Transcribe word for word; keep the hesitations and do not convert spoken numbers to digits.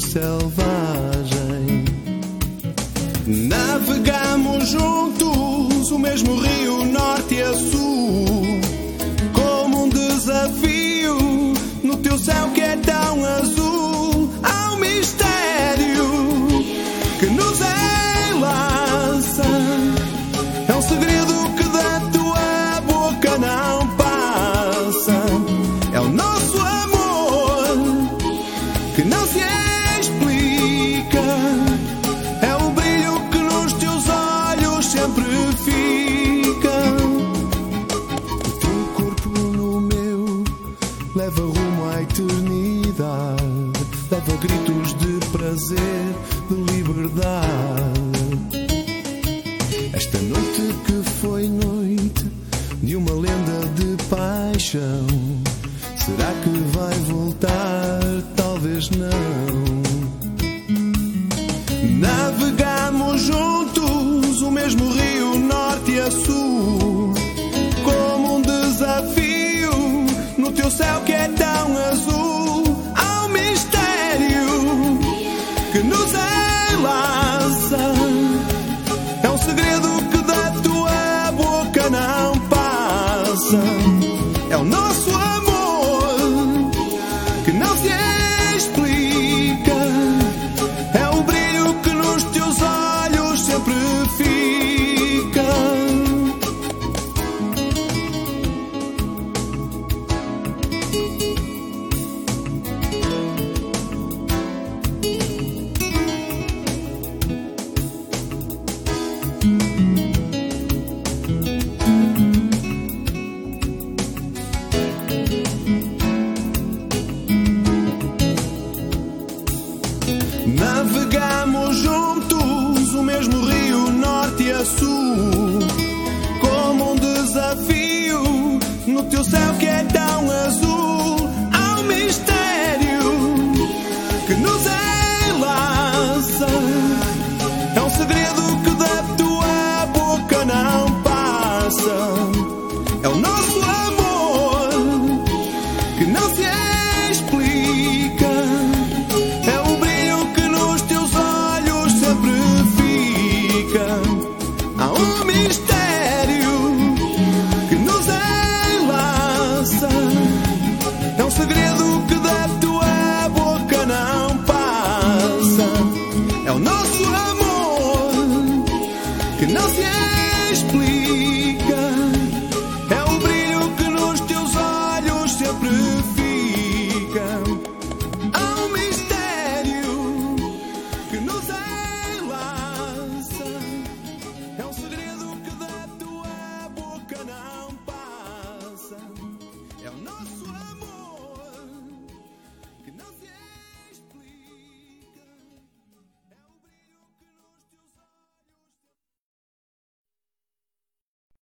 selvagem. Navegamos juntos o mesmo rio norte a sul, como um desafio no teu céu que é tão azul. Há um mistério que nos enlaça, é um segredo que da tua boca não passa. É o nosso amor que não se explica, é o brilho que nos teus olhos sempre fica. O teu corpo no meu leva rumo à eternidade, leva gritos de prazer, de liberdade. Esta noite que foi noite de uma lenda de paixão, será que vai voltar? Talvez não. Navegamos juntos o mesmo rio norte a sul, como um desafio no teu céu que é tão azul. Há um mistério que nos enlaça, é um segredo que da tua boca não passa. É o nosso amor que não se explica, é o brilho que nos teus olhos sempre fica. Navegamos juntos o mesmo rio norte a sul, como um desafio no teu céu que é tão azul. Há um mistério que nos enlaça,